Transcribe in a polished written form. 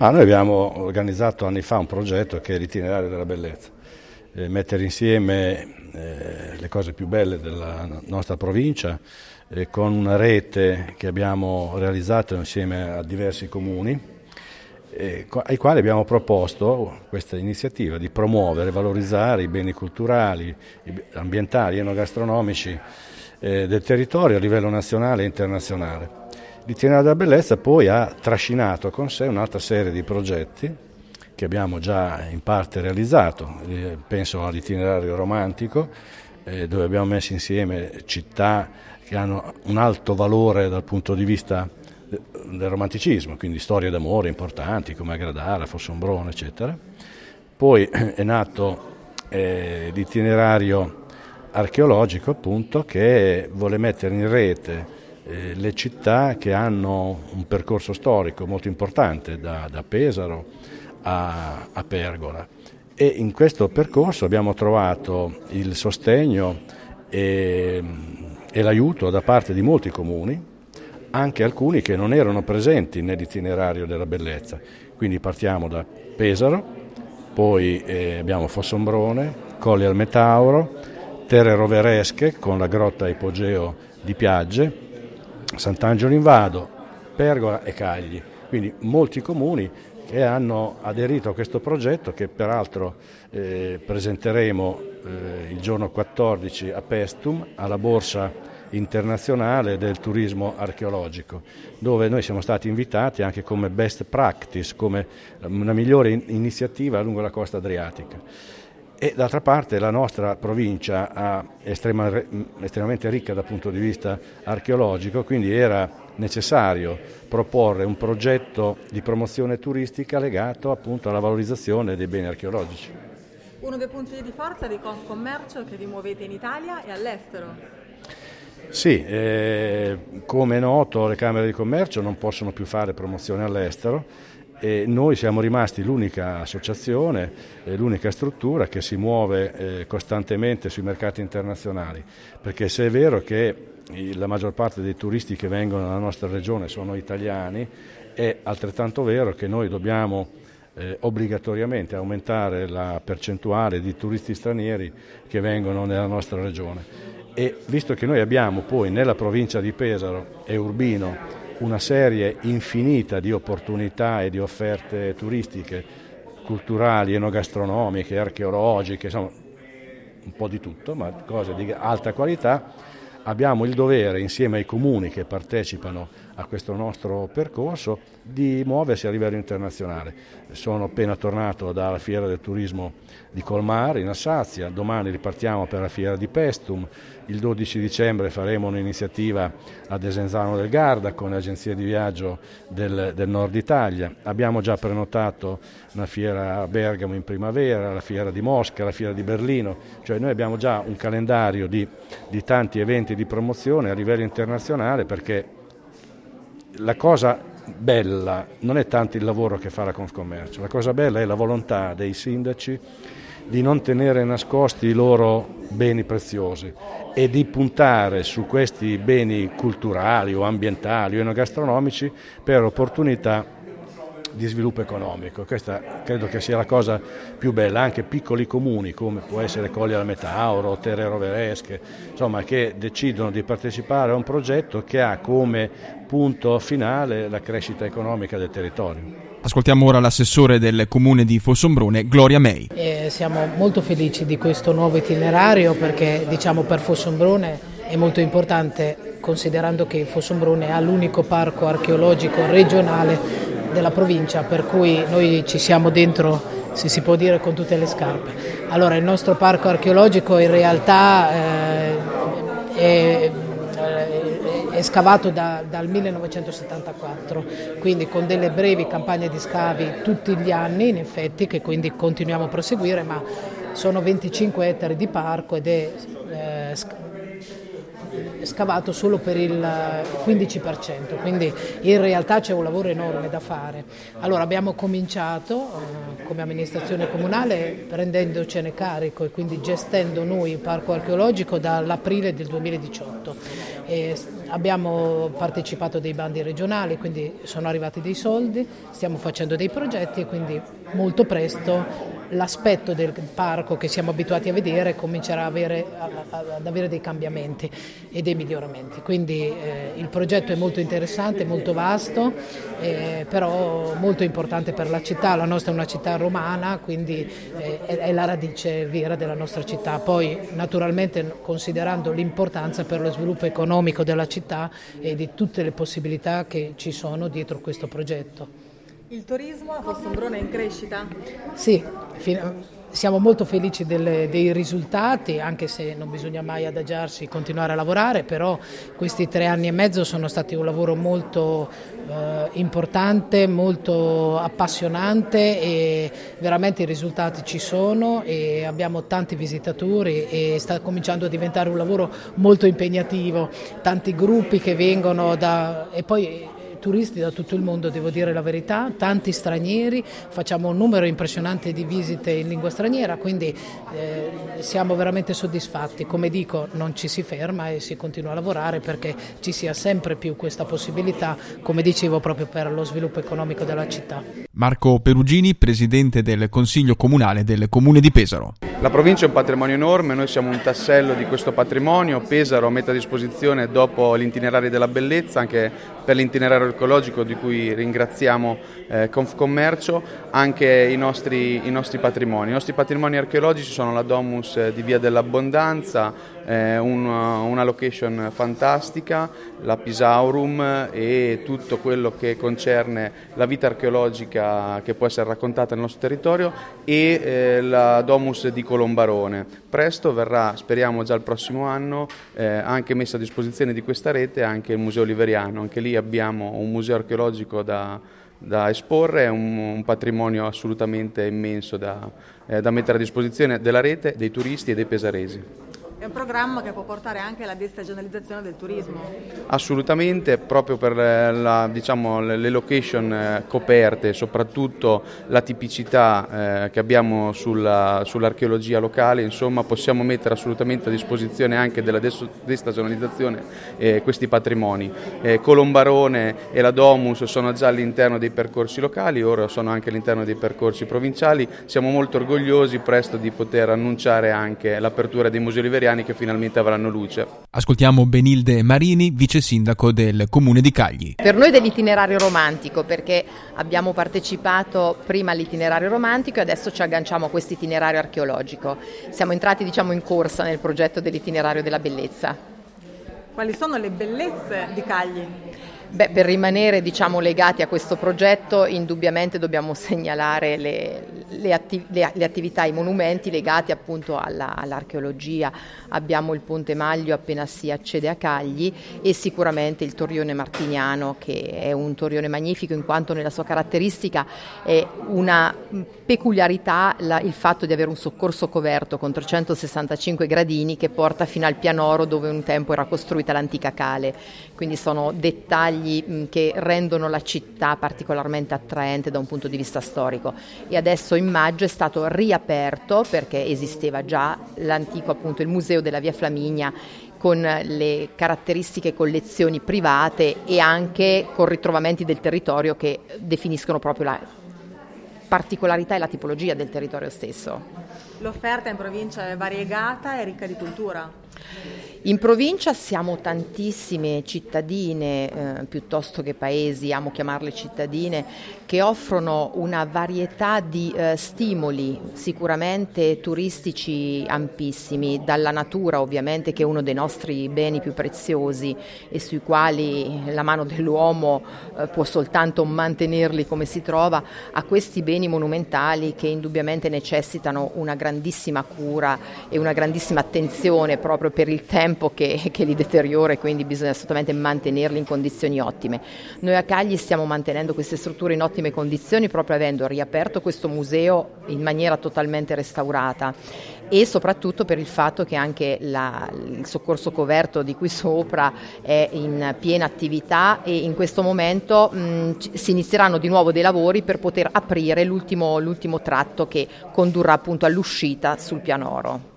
Noi abbiamo organizzato anni fa un progetto che è l'Itinerario della Bellezza, mettere insieme le cose più belle della nostra provincia con una rete che abbiamo realizzato insieme a diversi comuni, ai quali abbiamo proposto questa iniziativa di promuovere e valorizzare i beni culturali, ambientali e enogastronomici del territorio a livello nazionale e internazionale. L'Itinerario della Bellezza poi ha trascinato con sé un'altra serie di progetti che abbiamo già in parte realizzato, penso all'Itinerario romantico, dove abbiamo messo insieme città che hanno un alto valore dal punto di vista del romanticismo, quindi storie d'amore importanti come Agradara, Fossombrone, eccetera. Poi è nato l'itinerario archeologico, appunto, che vuole mettere in rete le città che hanno un percorso storico molto importante, da Pesaro a Pergola, e in questo percorso abbiamo trovato il sostegno e l'aiuto da parte di molti comuni, anche alcuni che non erano presenti nell'Itinerario della Bellezza. Quindi partiamo da Pesaro, poi abbiamo Fossombrone, Colli al Metauro, Terre Roveresche con la grotta Ipogeo di Piagge, Sant'Angelo in Vado, Pergola e Cagli. Quindi molti comuni che hanno aderito a questo progetto, che peraltro presenteremo il giorno 14 a Pestum alla Borsa internazionale del turismo archeologico, dove noi siamo stati invitati anche come best practice, come una migliore iniziativa lungo la costa adriatica. E d'altra parte la nostra provincia è estremamente ricca dal punto di vista archeologico, quindi era necessario proporre un progetto di promozione turistica legato appunto alla valorizzazione dei beni archeologici. Uno dei punti di forza di Confcommercio che rimuovete in Italia e all'estero. Sì, come è noto le Camere di Commercio non possono più fare promozione all'estero e noi siamo rimasti l'unica associazione, l'unica struttura che si muove costantemente sui mercati internazionali, perché se è vero che la maggior parte dei turisti che vengono nella nostra regione sono italiani, è altrettanto vero che noi dobbiamo obbligatoriamente aumentare la percentuale di turisti stranieri che vengono nella nostra regione. E visto che noi abbiamo poi nella provincia di Pesaro e Urbino una serie infinita di opportunità e di offerte turistiche, culturali, enogastronomiche, archeologiche, insomma un po' di tutto, ma cose di alta qualità, abbiamo il dovere, insieme ai comuni che partecipano a questo nostro percorso, di muoversi a livello internazionale. Sono appena tornato dalla Fiera del Turismo di Colmar in Alsazia, domani ripartiamo per la Fiera di Pestum, il 12 dicembre faremo un'iniziativa a Desenzano del Garda con le agenzie di viaggio del Nord Italia, abbiamo già prenotato una fiera a Bergamo in primavera, la Fiera di Mosca, la Fiera di Berlino, cioè noi abbiamo già un calendario di tanti eventi di promozione a livello internazionale, perché la cosa bella non è tanto il lavoro che fa la Confcommercio, la cosa bella è la volontà dei sindaci di non tenere nascosti i loro beni preziosi e di puntare su questi beni culturali o ambientali o enogastronomici per opportunità di sviluppo economico. Questa credo che sia la cosa più bella. Anche piccoli comuni come può essere Colli al Metauro, Terre Roveresche, insomma, che decidono di partecipare a un progetto che ha come punto finale la crescita economica del territorio. Ascoltiamo ora l'assessore del comune di Fossombrone, Gloria May. Siamo molto felici di questo nuovo itinerario perché per Fossombrone è molto importante, considerando che Fossombrone ha l'unico parco archeologico regionale della provincia, per cui noi ci siamo dentro, se si può dire, con tutte le scarpe. Allora, il nostro parco archeologico in realtà è scavato dal 1974, quindi con delle brevi campagne di scavi tutti gli anni, in effetti, che quindi continuiamo a proseguire, ma sono 25 ettari di parco ed è scavato solo per il 15%, quindi in realtà c'è un lavoro enorme da fare. Allora abbiamo cominciato come amministrazione comunale prendendocene carico e quindi gestendo noi il parco archeologico dall'aprile del 2018. Abbiamo partecipato a dei bandi regionali, quindi sono arrivati dei soldi, stiamo facendo dei progetti e quindi molto presto l'aspetto del parco che siamo abituati a vedere comincerà ad avere dei cambiamenti e dei miglioramenti. Quindi il progetto è molto interessante, molto vasto, però molto importante per la città. La nostra è una città romana, quindi è la radice vera della nostra città. Poi naturalmente considerando l'importanza per lo sviluppo economico della città e di tutte le possibilità che ci sono dietro questo progetto. Il turismo a Fossombrone è in crescita? Sì, siamo molto felici dei risultati, anche se non bisogna mai adagiarsi, continuare a lavorare, però questi 3 anni e mezzo sono stati un lavoro molto importante, molto appassionante e veramente i risultati ci sono e abbiamo tanti visitatori e sta cominciando a diventare un lavoro molto impegnativo, tanti gruppi che vengono e poi turisti da tutto il mondo, devo dire la verità, tanti stranieri, facciamo un numero impressionante di visite in lingua straniera, quindi siamo veramente soddisfatti. Come dico, non ci si ferma e si continua a lavorare perché ci sia sempre più questa possibilità, come dicevo, proprio per lo sviluppo economico della città. Marco Perugini, presidente del Consiglio Comunale del Comune di Pesaro. La provincia è un patrimonio enorme, noi siamo un tassello di questo patrimonio. Pesaro mette a disposizione dopo l'itinerario della bellezza, anche per l'itinerario archeologico di cui ringraziamo Confcommercio, anche i nostri patrimoni. I nostri patrimoni archeologici sono la Domus di Via dell'Abbondanza, una location fantastica, la Pisaurum e tutto quello che concerne la vita archeologica che può essere raccontata nel nostro territorio e la Domus di Colombarone. Presto verrà, speriamo già il prossimo anno, anche messa a disposizione di questa rete anche il Museo Oliveriano. Anche lì abbiamo un museo archeologico da esporre, un patrimonio assolutamente immenso da mettere a disposizione della rete, dei turisti e dei pesaresi. È un programma che può portare anche alla destagionalizzazione del turismo? Assolutamente, proprio per le location coperte, soprattutto la tipicità che abbiamo sull'archeologia locale, insomma possiamo mettere assolutamente a disposizione anche della destagionalizzazione questi patrimoni. Colombarone e la Domus sono già all'interno dei percorsi locali, ora sono anche all'interno dei percorsi provinciali. Siamo molto orgogliosi presto di poter annunciare anche l'apertura dei musei oliveriani che finalmente avranno luce. Ascoltiamo Benilde Marini, vice sindaco del Comune di Cagli. Per noi dell'itinerario romantico, perché abbiamo partecipato prima all'itinerario romantico e adesso ci agganciamo a questo itinerario archeologico. Siamo entrati in corsa nel progetto dell'itinerario della bellezza. Quali sono le bellezze di Cagli? Per rimanere legati a questo progetto indubbiamente dobbiamo segnalare le attività, i monumenti legati appunto all'archeologia. Abbiamo il Ponte Maglio appena si accede a Cagli e sicuramente il Torrione Martiniano, che è un torrione magnifico in quanto nella sua caratteristica è una peculiarità il fatto di avere un soccorso coperto con 365 gradini che porta fino al pianoro dove un tempo era costruita l'antica cale. Quindi sono dettagli che rendono la città particolarmente attraente da un punto di vista storico e adesso in maggio è stato riaperto perché esisteva già l'antico appunto il museo della Via Flaminia con le caratteristiche collezioni private e anche con ritrovamenti del territorio che definiscono proprio la particolarità e la tipologia del territorio stesso. L'offerta in provincia è variegata e ricca di cultura. In provincia siamo tantissime cittadine, piuttosto che paesi, amo chiamarle cittadine, che offrono una varietà di stimoli, sicuramente turistici ampissimi, dalla natura ovviamente che è uno dei nostri beni più preziosi e sui quali la mano dell'uomo può soltanto mantenerli come si trova, a questi beni monumentali che indubbiamente necessitano una grandissima cura e una grandissima attenzione proprio per il tempo tempo che li deteriora, e quindi bisogna assolutamente mantenerli in condizioni ottime. Noi a Cagli stiamo mantenendo queste strutture in ottime condizioni proprio avendo riaperto questo museo in maniera totalmente restaurata, e soprattutto per il fatto che anche il soccorso coverto di qui sopra è in piena attività, e in questo momento si inizieranno di nuovo dei lavori per poter aprire l'ultimo tratto che condurrà appunto all'uscita sul pianoro.